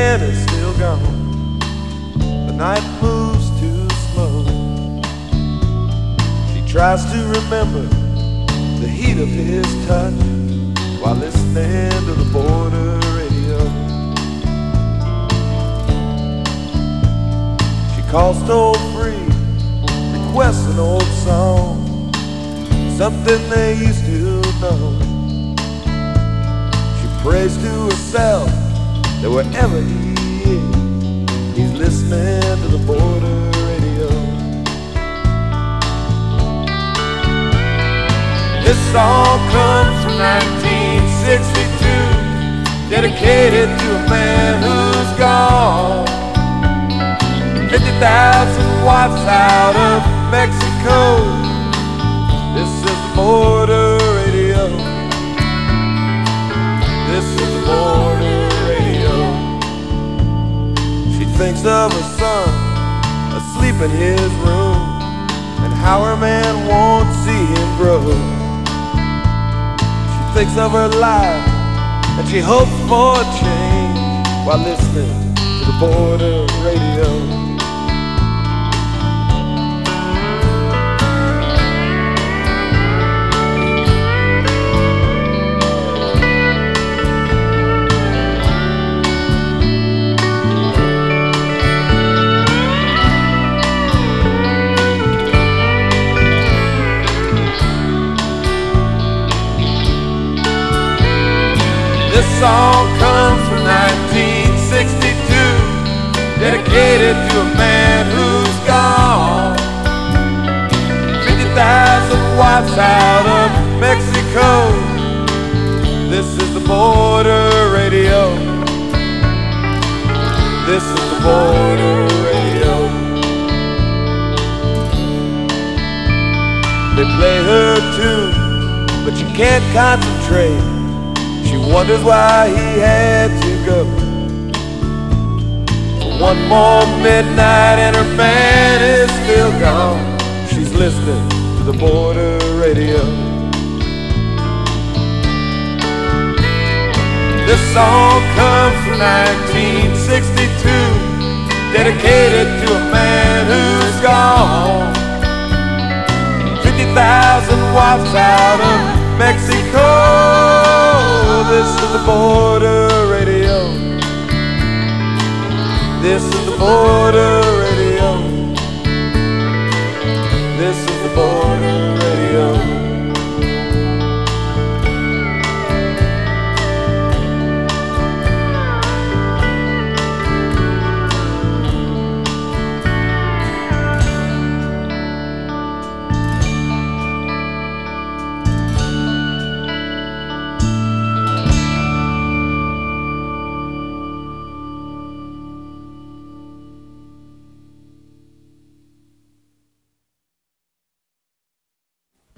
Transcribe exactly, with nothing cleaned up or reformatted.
man is still gone. The night moves too slow. She tries to remember the heat of his touch while listening to the border radio. She calls toll free, requests an old song, something they used to know. She prays to herself that wherever he is, he's listening to the border radio. This song comes from nineteen sixty-two, dedicated to a man who's gone. fifty thousand watts out of Mexico. This is the border radio. This is the border radio. She thinks of her son asleep in his room, and how her man won't see him grow. She thinks of her life, and she hopes for change while listening to the border radio. This song comes from nineteen sixty-two, dedicated to a man who's gone. fifty thousand watts out of Mexico. This is the border radio. This is the border radio. They play her tune, but she can't concentrate. She wonders why he had to go. One more midnight and her man is still gone. She's listening to the border radio. This song comes from nineteen sixty-two, dedicated to a man who's gone. fifty thousand watts out of Mexico. This is the border radio. This is the border